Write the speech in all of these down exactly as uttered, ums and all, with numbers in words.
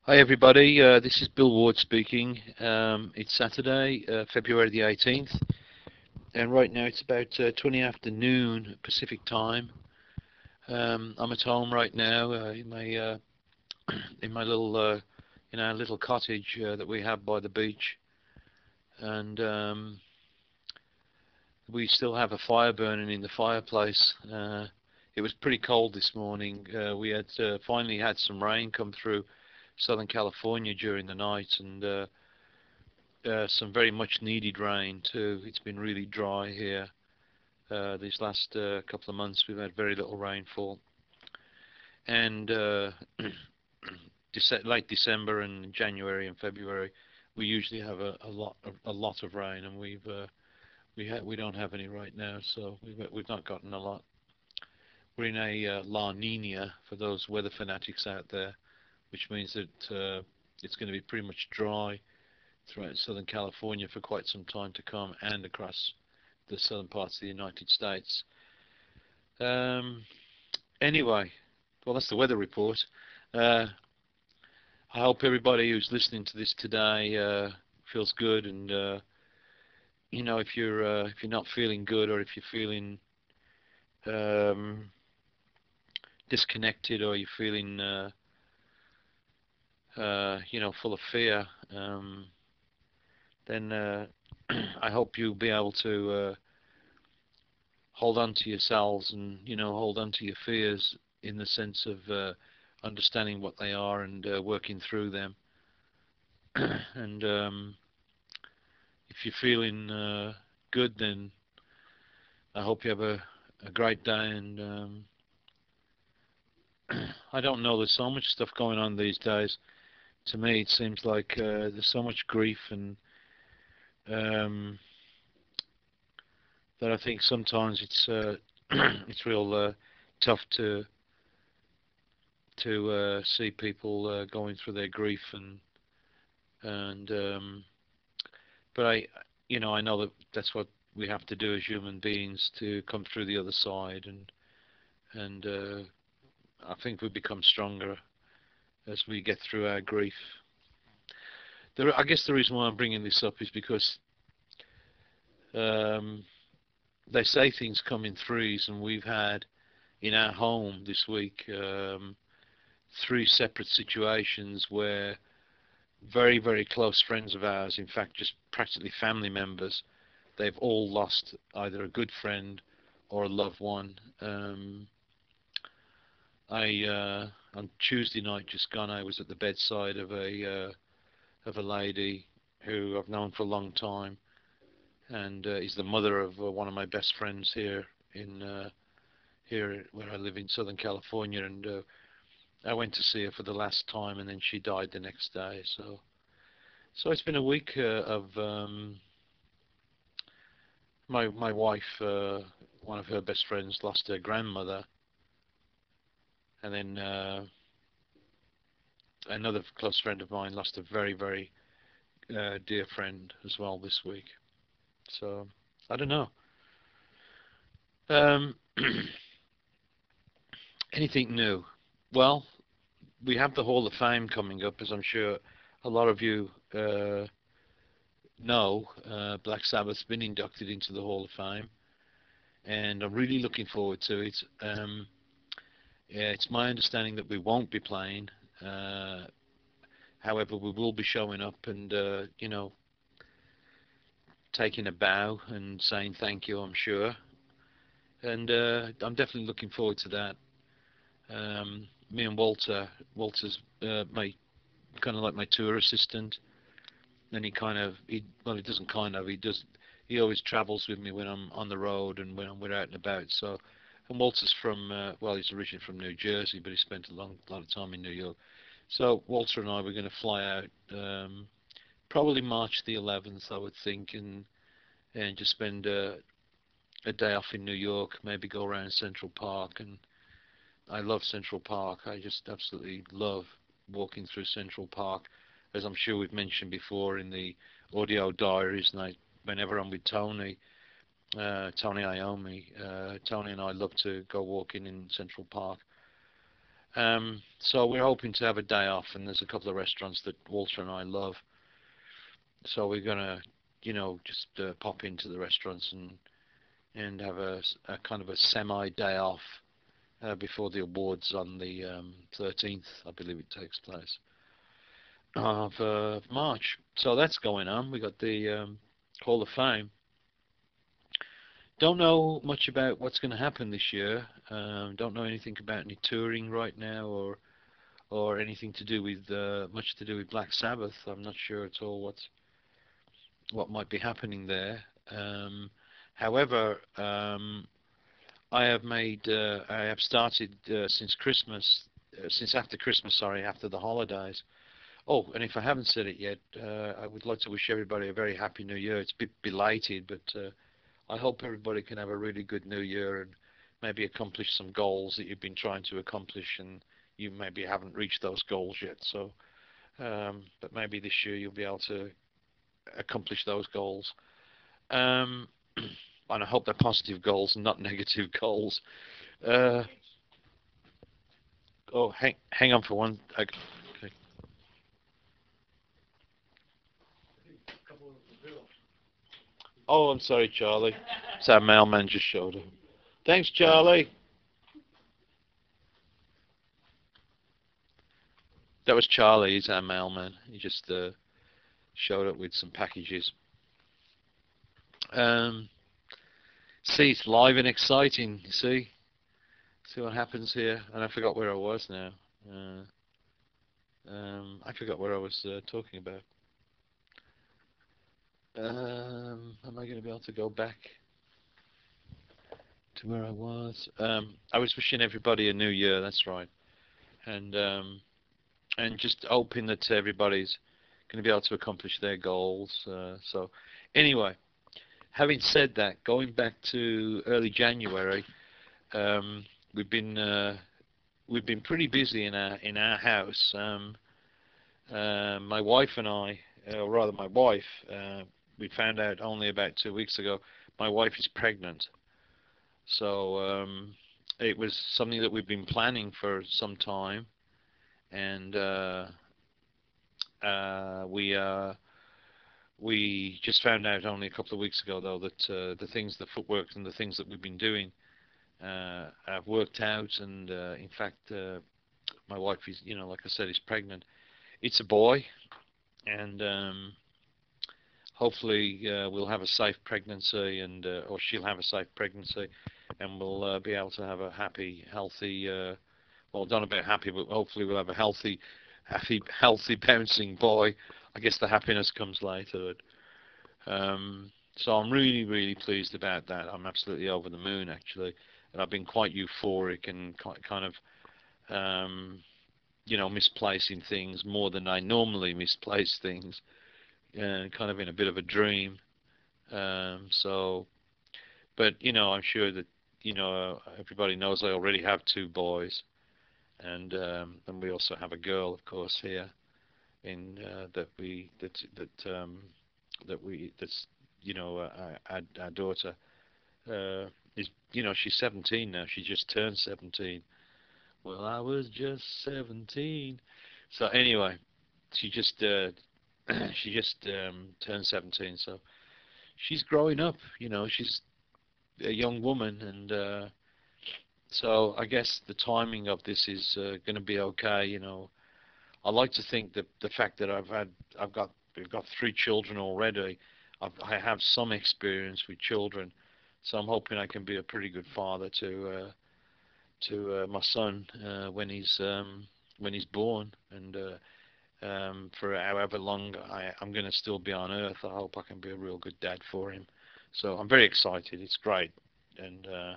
Hi everybody, uh, this is Bill Ward speaking. Um, it's Saturday, uh, February the eighteenth, and right now it's about uh, twenty afternoon Pacific time. Um, I'm at home right now uh, in my uh, in my little uh, in our little cottage uh, that we have by the beach, and um, we still have a fire burning in the fireplace. Uh, it was pretty cold this morning. Uh, we had uh, finally had some rain come through Southern California during the night, and uh, Uh, some very much needed rain too. It's been really dry here. Uh, these last uh, couple of months we've had very little rainfall. And uh, Dece late December and January and February we usually have a, a lot of, a lot of rain, and we've uh, we ha we don't have any right now, so we've we've not gotten a lot. We're in a uh, La Nina for those weather fanatics out there, which means that uh, it's going to be pretty much dry throughout Southern California for quite some time to come, and across the southern parts of the United States. Um, anyway, well, that's the weather report. Uh, I hope everybody who's listening to this today uh, feels good, and uh, you know, if you're uh, if you're not feeling good, or if you're feeling um, disconnected, or you're feeling uh, uh, you know, full of fear, um, then uh, I hope you'll be able to uh, hold on to yourselves, and you know, hold on to your fears in the sense of uh, understanding what they are, and uh, working through them. And um, if you're feeling uh, good, then I hope you have a, a great day. And um, I don't know, there's so much stuff going on these days. To me it seems like uh, there's so much grief, and um, that I think sometimes it's uh, it's real uh, tough to to uh, see people uh, going through their grief, and and um, but I, you know, I know that that's what we have to do as human beings to come through the other side, and and uh, I think we become stronger as we get through our grief. There, I guess the reason why I'm bringing this up is because um, they say things come in threes, and we've had in our home this week um, three separate situations where very, very close friends of ours, in fact just practically family members, they've all lost either a good friend or a loved one. Um, I uh, on Tuesday night just gone, I was at the bedside of a uh, of a lady who I've known for a long time, and uh, is the mother of uh, one of my best friends here in uh, here where I live in Southern California, and uh, I went to see her for the last time, and then she died the next day. So so it's been a week uh, of um, my my wife, uh, one of her best friends, lost her grandmother, and then uh, another close friend of mine lost a very, very uh, dear friend as well this week. So I don't know. Um, anything new? Well, we have the Hall of Fame coming up, as I'm sure a lot of you uh, know. Uh, Black Sabbath's been inducted into the Hall of Fame, and I'm really looking forward to it. Um, yeah, it's my understanding that we won't be playing. Uh, however, we will be showing up, and uh, you know, taking a bow and saying thank you, I'm sure. And uh, I'm definitely looking forward to that. Um, me and Walter, Walter's uh, my kind of like my tour assistant, and he kind of, he well, he doesn't kind of, he does, he always travels with me when I'm on the road and when we're out and about. So, and Walter's from, uh, well, he's originally from New Jersey, but he spent a long lot of time in New York. So Walter and I were going to fly out um, probably March the eleventh, I would think, and and just spend uh, a day off in New York, maybe go around Central Park. And I love Central Park. I just absolutely love walking through Central Park, as I'm sure we've mentioned before in the audio diaries. And I, whenever I'm with Tony, uh, Tony Iommi, uh, Tony and I love to go walking in Central Park. Um, so we're hoping to have a day off, and there's a couple of restaurants that Walter and I love. So we're gonna, you know, just uh, pop into the restaurants and and have a, a kind of a semi day off uh, before the awards on the um, thirteenth, I believe it takes place, of uh, March. So that's going on. We got the um, Hall of Fame. Don't know much about what's going to happen this year. Um, don't know anything about any touring right now, or or anything to do with uh, much to do with Black Sabbath. I'm not sure at all what's what might be happening there. Um, however, um, I have made uh, I have started uh, since Christmas, uh, since after Christmas, sorry, after the holidays. Oh, and if I haven't said it yet, uh, I would like to wish everybody a very happy New Year. It's a bit belated, but uh, I hope everybody can have a really good New Year and maybe accomplish some goals that you've been trying to accomplish, and you maybe haven't reached those goals yet. So, um, but maybe this year you'll be able to accomplish those goals. Um, and I hope they're positive goals and not negative goals. Uh, oh, hang, hang on for one. Okay. Oh, I'm sorry, Charlie. So our mailman just showed up. Thanks, Charlie. That was Charlie. He's our mailman. He just uh, showed up with some packages. Um, see, it's live and exciting. You see, see what happens here. And I forgot where I was now. Uh, um, I forgot what I was uh, talking about. Um, am I going to be able to go back to where I was? Um, I was wishing everybody a new year. That's right, and um, and just hoping that everybody's going to be able to accomplish their goals. Uh, so, anyway, having said that, going back to early January, um, we've been uh, we've been pretty busy in our in our house. Um, uh, my wife and I, uh, or rather, my wife. Uh, we found out only about two weeks ago. My wife is pregnant. So um, it was something that we've been planning for some time, and uh, uh, we uh, we just found out only a couple of weeks ago, though, that uh, the things, the footwork, and the things that we've been doing uh, have worked out. And uh, in fact, uh, my wife is, you know, like I said, is pregnant. It's a boy, and um, hopefully uh, we'll have a safe pregnancy, and uh, or she'll have a safe pregnancy, and we'll uh, be able to have a happy, healthy. Uh, well, don't know about happy, but hopefully we'll have a healthy, happy, healthy, bouncing boy. I guess the happiness comes later. Um, so I'm really, really pleased about that. I'm absolutely over the moon, actually, and I've been quite euphoric and kind of, um, you know, misplacing things more than I normally misplace things, and kind of in a bit of a dream. Um, so, but you know, I'm sure that you know everybody knows I already have two boys, and um, and we also have a girl, of course, here in uh, that we that that um, that we that's you know uh, our, our daughter uh, is you know she's seventeen now. She just turned seventeen. Well, I was just seventeen. So anyway, she just uh, she just um, turned seventeen. So she's growing up. You know, she's a young woman, and uh, so I guess the timing of this is uh, going to be okay. You know, I like to think that the fact that I've had I've got we've got three children already. I've, I have some experience with children, so I'm hoping I can be a pretty good father to uh, to uh, my son uh, when he's um, when he's born, and uh, um, for however long I, I'm going to still be on Earth. I hope I can be a real good dad for him. So I'm very excited. It's great, and uh,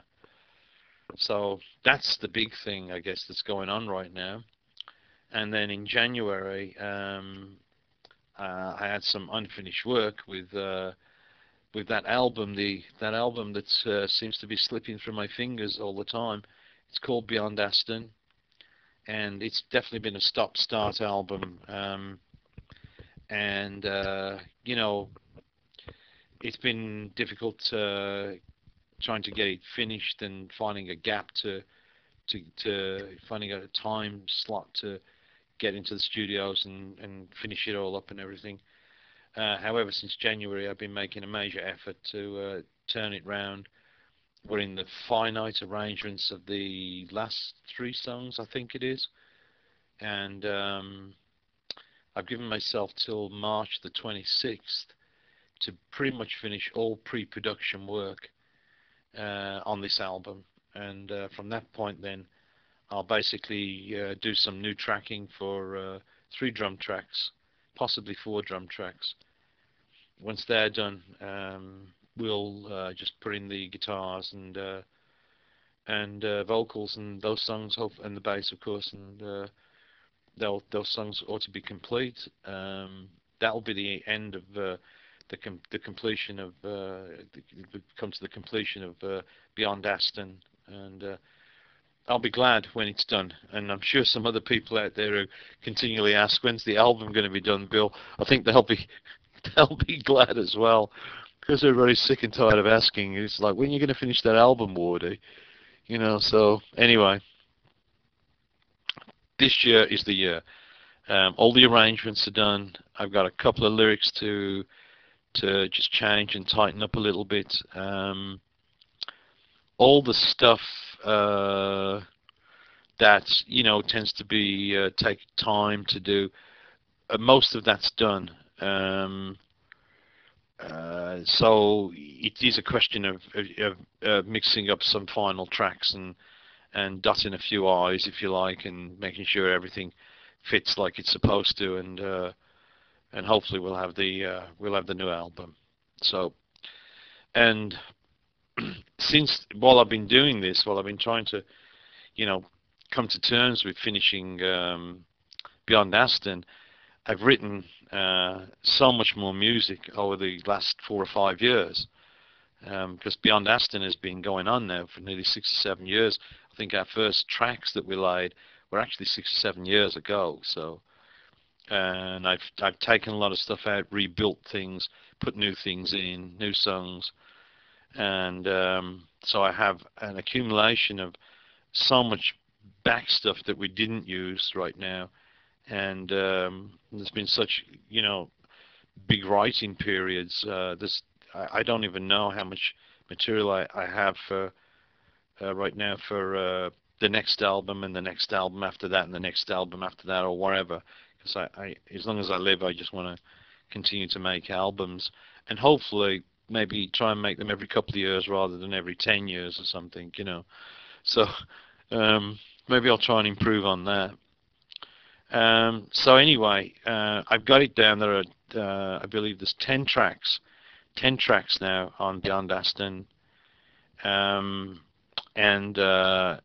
so that's the big thing, I guess, that's going on right now. And then in January, um, uh, I had some unfinished work with uh, with that album, the that album that uh, seems to be slipping through my fingers all the time. It's called Beyond Aston, and it's definitely been a stop-start album. Um, and uh, you know, it's been difficult uh, trying to get it finished and finding a gap to to, to finding out a time slot to get into the studios and, and finish it all up and everything. Uh, however, since January, I've been making a major effort to uh, turn it round. We're in the finite arrangements of the last three songs, I think it is, and um, I've given myself till March the twenty-sixth to pretty much finish all pre-production work uh, on this album, and uh, from that point then I'll basically uh, do some new tracking for uh, three drum tracks, possibly four drum tracks. Once they're done, um, we'll uh, just put in the guitars and uh, and uh, vocals and those songs, hope, and the bass, of course, and uh, they'll, those songs ought to be complete. Um, that'll be the end of uh, the com the completion of uh, the, come to the completion of uh, Beyond Aston, and uh, I'll be glad when it's done. And I'm sure some other people out there who continually ask, when's the album going to be done, Bill? I think they'll be they'll be glad as well, because they're very sick and tired of asking. It's like, when are you going to finish that album, Wardy? You know. So anyway, this year is the year. Um, all the arrangements are done. I've got a couple of lyrics to to just change and tighten up a little bit. Um, all the stuff uh, that you know tends to be uh, take time to do. Uh, most of that's done. Um, uh, so it is a question of, of, of mixing up some final tracks and and dotting a few I's, if you like, and making sure everything fits like it's supposed to, and uh, and hopefully we'll have the uh, we'll have the new album. So, and since while I've been doing this, while I've been trying to, you know, come to terms with finishing um, Beyond Aston, I've written uh, so much more music over the last four or five years, um, because Beyond Aston has been going on now for nearly six or seven years. I think our first tracks that we laid were actually six or seven years ago. So, and I've I've taken a lot of stuff out, rebuilt things, put new things in, new songs, and um, so I have an accumulation of so much back stuff that we didn't use right now. And um, there's been such, you know, big writing periods. Uh, this I, I don't even know how much material I, I have for uh, right now for uh, the next album and the next album after that and the next album after that, or whatever. Because I, I, as long as I live, I just want to continue to make albums, and hopefully maybe try and make them every couple of years rather than every ten years or something, you know. So um, maybe I'll try and improve on that. Um, so anyway, uh, I've got it down. There are, uh, I believe, there's ten tracks, ten tracks now on Beyond Aston, um, and uh,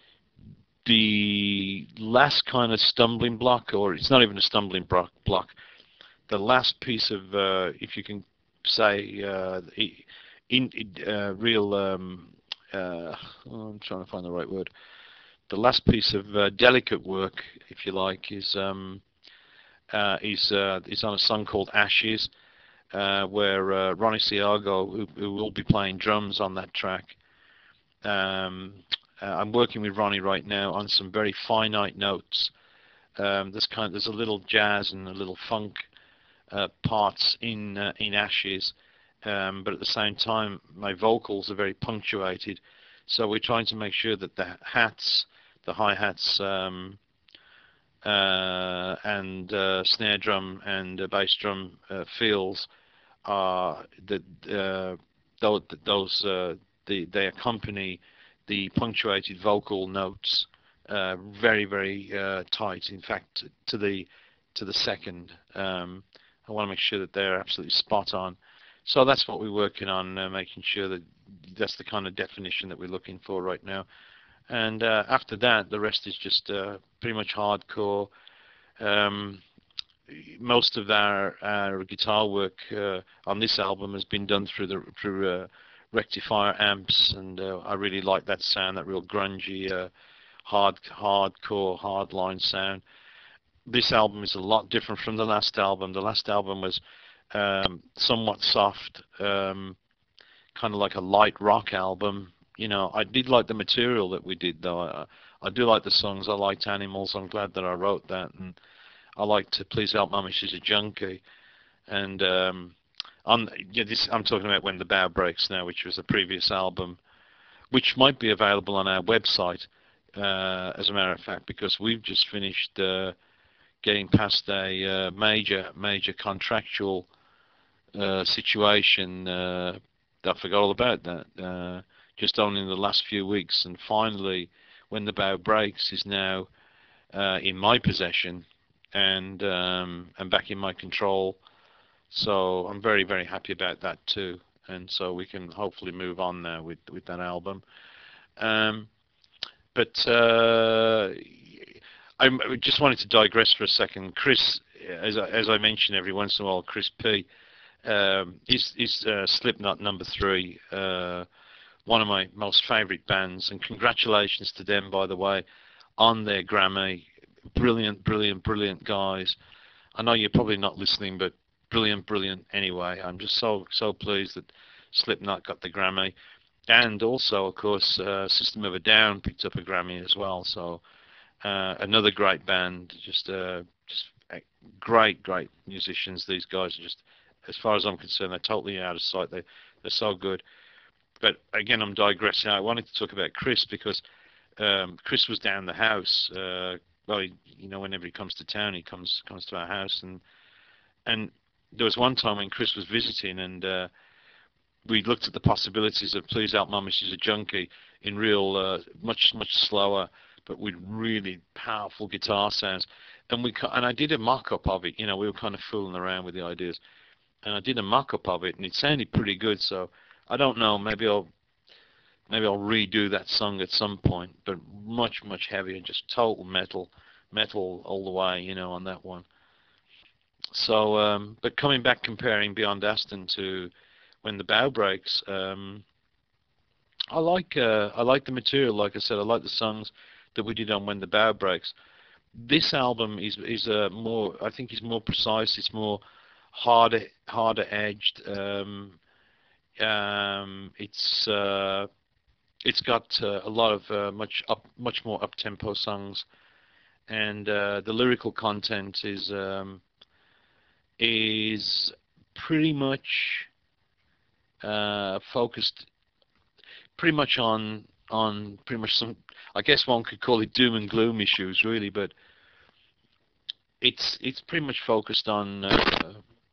the last kind of stumbling block, or it's not even a stumbling block, block the last piece of, uh, if you can say, uh, in, uh, real, um, uh, oh, I'm trying to find the right word. The last piece of uh, delicate work, if you like, is um, uh, is uh, is on a song called Ashes, uh, where uh, Ronnie Siago, who, who will be playing drums on that track. Um, uh, I'm working with Ronnie right now on some very finite notes. Um, there's kind of, there's a little jazz and a little funk uh, parts in uh, in Ashes, um, but at the same time, my vocals are very punctuated. So we're trying to make sure that the hats, the hi-hats, um, uh, and uh, snare drum and uh, bass drum uh, fills are that uh, those, those uh, the, they accompany the punctuated vocal notes uh, very, very uh, tight. In fact, to the to the second. Um, I want to make sure that they're absolutely spot on. So that's what we're working on, uh, making sure that that's the kind of definition that we're looking for right now. And uh, after that, the rest is just uh, pretty much hardcore. Um, most of our, our guitar work uh, on this album has been done through the through uh, rectifier amps, and uh, I really like that sound, that real grungy, uh, hard, hardcore, hardline sound. This album is a lot different from the last album. The last album was um, somewhat soft, um, kind of like a light rock album. You know, I did like the material that we did, though. I, I do like the songs. I liked Animals. I'm glad that I wrote that, and I like to Please Help Mummy, She's a Junkie. And um, on yeah, this I'm talking about When the Bow Breaks now, which was the previous album, which might be available on our website, uh, as a matter of fact, because we've just finished uh, getting past a uh, major, major contractual uh, situation. Uh, I forgot all about that. Uh, just only in the last few weeks, and finally, When the Bow Breaks is now uh, in my possession and um, and back in my control. So I'm very, very happy about that too. And so we can hopefully move on now with with that album. Um, but uh, I just wanted to digress for a second. Chris, as I, as I mention every once in a while, Chris P. Um, is is uh, Slipknot number three, uh, one of my most favourite bands, and congratulations to them, by the way, on their Grammy. Brilliant, brilliant, brilliant guys. I know you're probably not listening, but brilliant, brilliant anyway. I'm just so so pleased that Slipknot got the Grammy, and also, of course, uh, System of a Down picked up a Grammy as well. So uh, another great band, just uh, just great, great musicians. These guys are just, as far as I'm concerned, they're totally out of sight. They they're so good. But again, I'm digressing. I wanted to talk about Chris because um, Chris was down the house. Uh, well, he, you know, whenever he comes to town, he comes comes to our house, and and there was one time when Chris was visiting, and uh, we looked at the possibilities of Please Help Mummy, She's a Junkie in real, uh, much much slower, but with really powerful guitar sounds. And we and I did a mock-up of it. You know, we were kind of fooling around with the ideas, and I did a mock-up of it, and it sounded pretty good. So I don't know, maybe I'll maybe I'll redo that song at some point, but much much heavier, just total metal, metal all the way, you know, on that one. So, um, but coming back, comparing Beyond Aston to When the Bow Breaks, um, I like uh, I like the material. Like I said, I like the songs that we did on When the Bow Breaks. This album is is uh, more, I think, is more precise. It's more harder harder edged. Um, um, it's uh, it's got uh, a lot of uh, much up much more up tempo songs, and uh, the lyrical content is um, is pretty much uh, focused pretty much on on pretty much some, I guess one could call it doom and gloom issues, really, but it's it's pretty much focused on uh,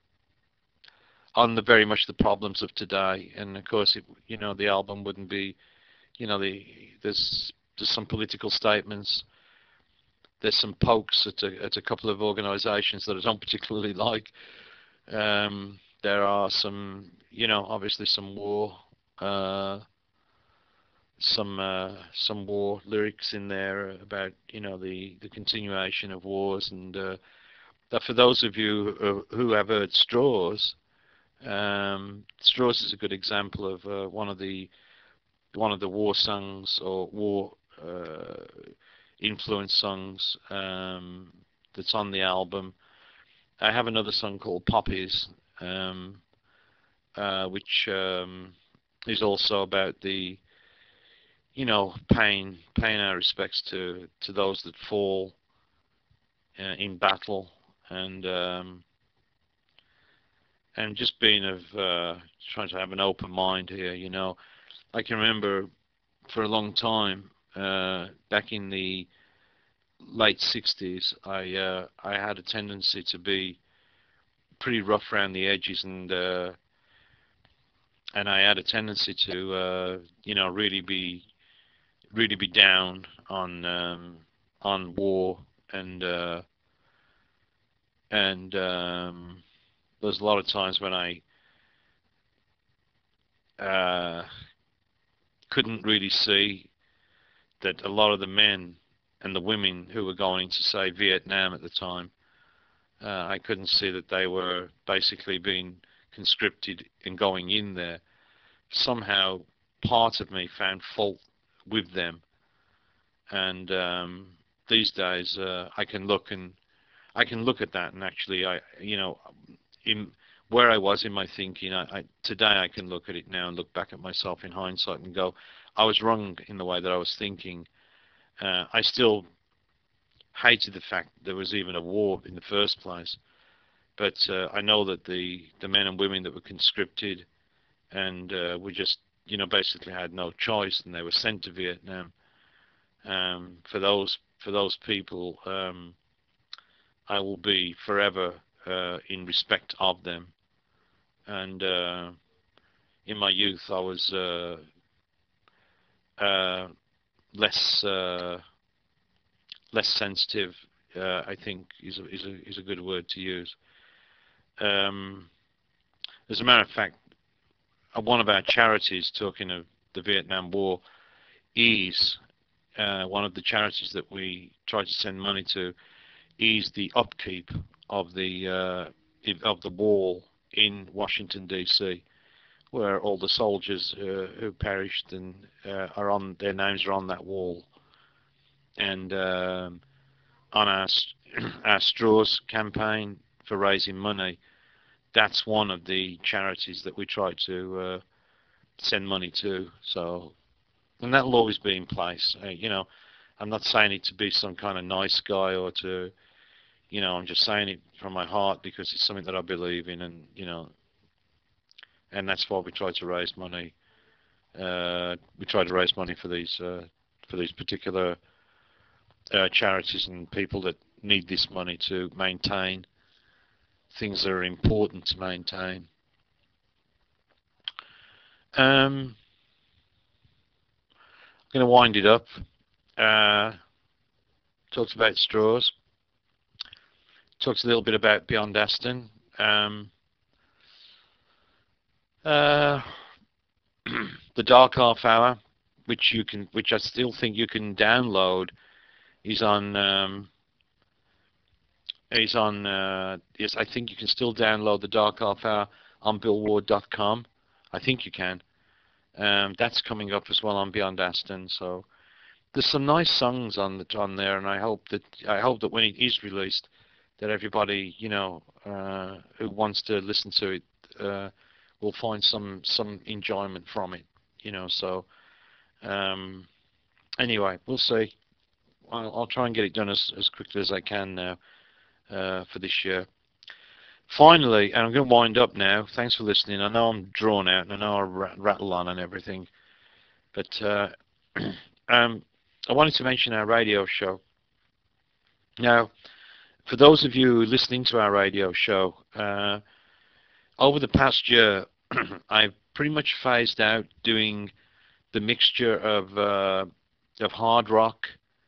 on the very much the problems of today. And of course, it, you know, the album wouldn't be, you know, the there's there's some political statements, there's some pokes at a, at a couple of organisations that I don't particularly like. Um, there are some, you know, obviously some war, uh, some uh, some war lyrics in there about, you know, the the continuation of wars. And uh, that for those of you who, who have heard Straws, um, Straws is a good example of uh, one of the one of the war songs or war uh, influence songs um, that's on the album. I have another song called Poppies, um, uh, which um, is also about the, you know, paying paying our respects to to those that fall uh, in battle, and um, and just being of uh, trying to have an open mind here. You know, I can remember for a long time uh, back in the late sixties, I uh, I had a tendency to be pretty rough around the edges, and uh, and I had a tendency to uh, you know, really be really be down on um, on war, and uh, and um, there's a lot of times when I uh, couldn't really see that a lot of the men and the women who were going to, say, Vietnam at the time, uh, I couldn't see that they were basically being conscripted and going in there. Somehow part of me found fault with them, and um, these days uh, I can look and I can look at that, and actually, I, you know, in where I was in my thinking, I, I, today I can look at it now and look back at myself in hindsight and go, I was wrong in the way that I was thinking. Uh, I still hated the fact there was even a war in the first place, but uh, I know that the the men and women that were conscripted and uh, were just, you know, basically had no choice, and they were sent to Vietnam. Um, for those for those people, um, I will be forever uh, in respect of them. And uh, in my youth, I was uh, uh, less uh, less sensitive. Uh, I think is a, is a is a good word to use. Um, as a matter of fact, one of our charities, talking of the Vietnam War, is uh, one of the charities that we try to send money to, is the upkeep of the uh, of the wall in Washington D C, where all the soldiers uh, who perished and uh, are on their names are on that wall. And um, on our our Straws campaign for raising money, that's one of the charities that we try to uh, send money to. So, and that'll always be in place. Uh, you know, I'm not saying it to be some kind of nice guy or to, you know, I'm just saying it from my heart because it's something that I believe in, and you know, and that's why we try to raise money. Uh, we try to raise money for these uh, for these particular uh, charities and people that need this money to maintain things that are important to maintain. Um, I'm going to wind it up. Uh, talked about Straws. Talked a little bit about Beyond Aston. Um, uh, the Dark Half Hour, which you can, which I still think you can download, is on. Um, is on. Uh, yes, I think you can still download the Dark Half Hour on bill ward dot com. I think you can. Um, that's coming up as well on Beyond Aston. So there's some nice songs on the on there, and I hope that I hope that when it is released, that everybody, you know, uh, who wants to listen to it uh, will find some some enjoyment from it. You know, so um, anyway, we'll see. I'll, I'll try and get it done as as quickly as I can now uh, for this year. Finally, and I'm going to wind up now. Thanks for listening. I know I'm drawn out, and I know I rattle on and everything, but uh, um, I wanted to mention our radio show. Now, for those of you listening to our radio show, uh, over the past year, I've pretty much phased out doing the mixture of uh, of hard rock,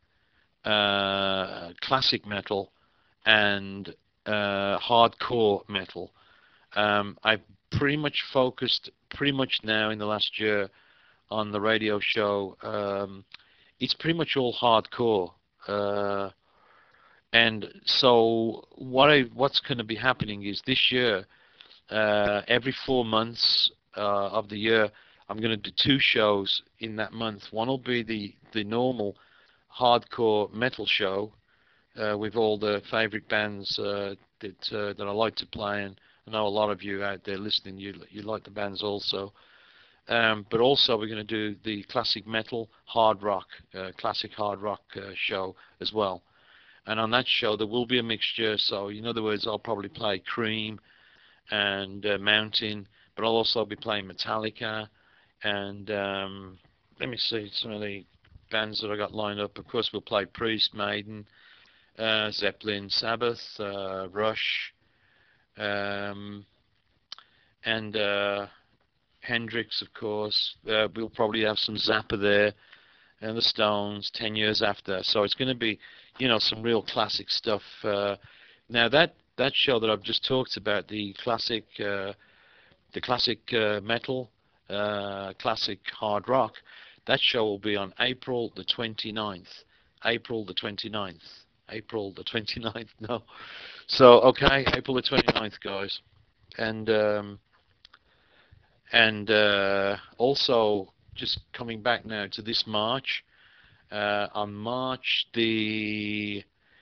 uh, classic metal, and uh, hardcore metal. Um, I've pretty much focused, pretty much now in the last year, on the radio show. Um, it's pretty much all hardcore. Uh, and so what I, what's going to be happening is this year, uh, every four months uh, of the year, I'm going to do two shows in that month. One will be the, the normal hardcore metal show uh, with all the favorite bands uh, that uh, that I like to play, and I know a lot of you out there listening, you you like the bands also. Um, but also we're going to do the classic metal, hard rock, uh, classic hard rock uh, show as well. And on that show there will be a mixture. So in other words, I'll probably play Cream and uh, Mountain, but I'll also be playing Metallica and um, let me see some of the bands that I got lined up. Of course, we'll play Priest, Maiden, uh, Zeppelin, Sabbath, uh, Rush, um, and uh, Hendrix, of course. Uh, we'll probably have some Zappa there, and the Stones, ten years after. So it's going to be, you know, some real classic stuff. Uh, now that that show that I've just talked about, the classic, uh, the classic uh, metal, uh, classic hard rock, that show will be on April the twenty-ninth. April the twenty-ninth. April the twenty-ninth. No. So okay, April the twenty-ninth, guys, and um, and uh, also just coming back now to this March. Uh, on March the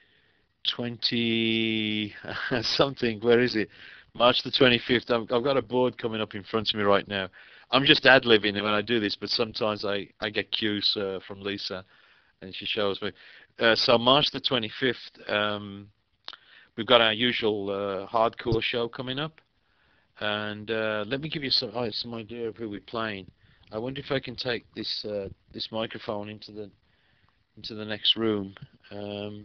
twenty something, where is it? March the twenty-fifth. I've, I've got a board coming up in front of me right now. I'm just ad-libbing when I do this, but sometimes I, I get cues uh, from Lisa. and she shows me. Uh, so March the twenty-fifth, um, we've got our usual uh, hardcore show coming up, and uh, let me give you some oh, some idea of who we're playing. I wonder if I can take this uh, this microphone into the into the next room. Um,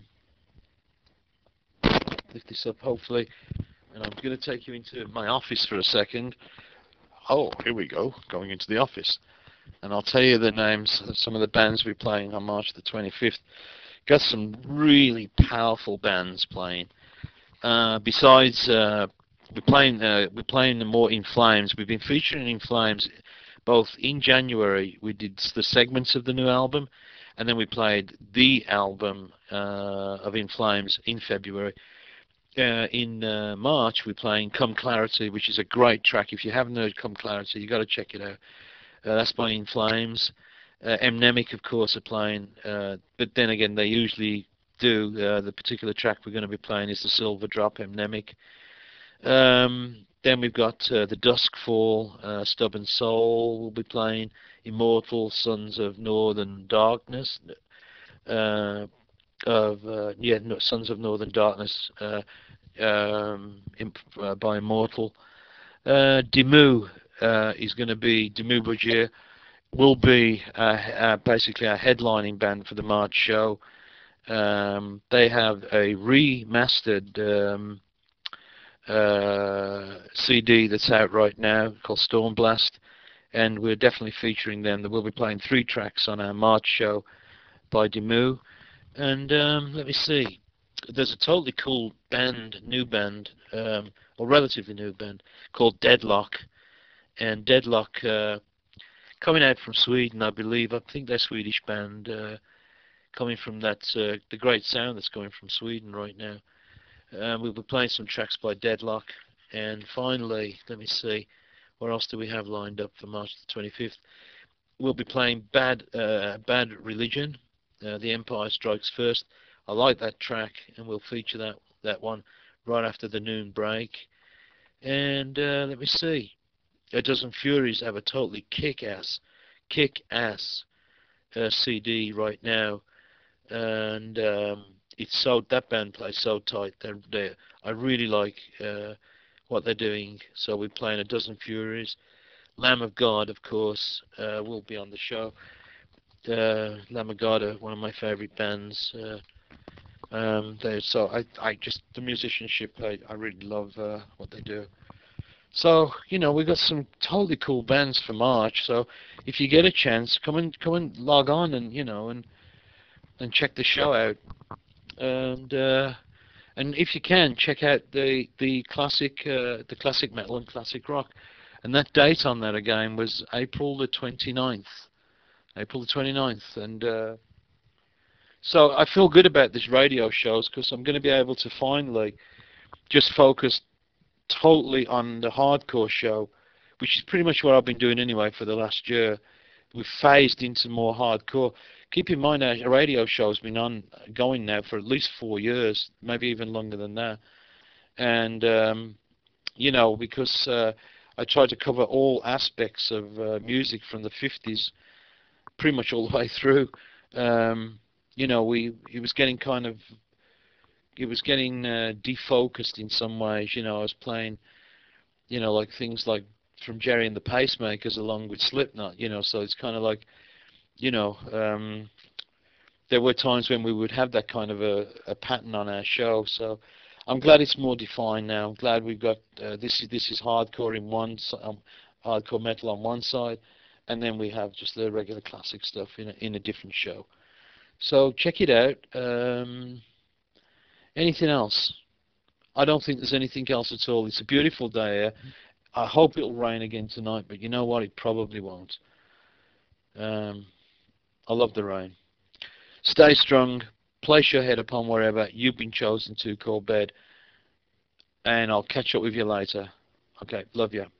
lift this up, hopefully, and I'm going to take you into my office for a second. Oh, here we go, going into the office, and I'll tell you the names of some of the bands we're playing on March the twenty-fifth. Got some really powerful bands playing. Uh, besides, uh, we're playing uh, we're playing more In Flames. We've been featuring In Flames both in January. We did the segments of the new album, and then we played the album uh, of In Flames in February. Uh, in uh, March, we're playing Come Clarity, which is a great track. If you haven't heard Come Clarity, you've got to check it out. Uh, that's by In Flames. Uh, Mnemic, of course, are playing, uh, but then again, they usually do. Uh, the particular track we're going to be playing is the Silver Drop, Mnemic. Um, then we've got uh, the Duskfall, uh, Stubborn Soul will be playing, Immortal, Sons of Northern Darkness, uh, of uh, yeah, no, Sons of Northern Darkness, uh, um, imp, uh, by Immortal. Uh, Dimmu uh, is going to be Dimmu Borgir. Will be uh, uh, basically our headlining band for the March show. Um, they have a remastered um, uh, C D that's out right now called Stormblast, and we're definitely featuring them. We'll be playing three tracks on our March show by Dimmu. And um, let me see, there's a totally cool band, new band, um, or relatively new band, called Deadlock. And Deadlock, uh, coming out from Sweden, I believe. I think they're a Swedish band, uh, coming from that uh, the great sound that's going from Sweden right now. Um, we'll be playing some tracks by Deadlock. And finally, let me see, what else do we have lined up for March the twenty-fifth? We'll be playing Bad uh, Bad Religion, uh, The Empire Strikes First. I like that track, and we'll feature that that one right after the noon break. And uh, let me see, A Dozen Furies have a totally kick-ass, kick-ass uh, C D right now, and um, it's so that band plays so tight. They're, they're, I really like uh, what they're doing. So we're playing A Dozen Furies. Lamb of God, of course, uh, will be on the show. Uh, Lamb of God are one of my favorite bands. Uh, um, they so I I just the musicianship I I really love uh, what they do. So, you know, we've got some totally cool bands for March. So if you get a chance, come and come and log on and, you know, and and check the show out. And uh, and if you can, check out the the classic uh, the classic metal and classic rock. And that date on that again was April the twenty-ninth. April the twenty-ninth. And uh, so I feel good about this radio shows because I'm going to be able to finally just focus totally on the hardcore show, which is pretty much what I've been doing anyway for the last year. We've phased into more hardcore. Keep in mind, our radio show's been on going now for at least four years, maybe even longer than that. And um, you know, because uh, I try to cover all aspects of uh, music from the fifties, pretty much all the way through. Um, you know, we it was getting kind of it was getting uh, defocused in some ways. You know, I was playing, you know, like things like from Jerry and the Pacemakers along with Slipknot. You know, so it's kind of like, you know, um, there were times when we would have that kind of a, a pattern on our show. So I'm glad it's more defined now. I'm glad we've got uh, this is this is hardcore in one um, hardcore metal on one side, and then we have just the regular classic stuff in a, in a different show. So check it out. Um, anything else? I don't think there's anything else at all. It's a beautiful day here. I hope it'll rain again tonight, but you know what? It probably won't. Um, I love the rain. Stay strong. Place your head upon wherever you've been chosen to call bed. And I'll catch up with you later. Okay, love you.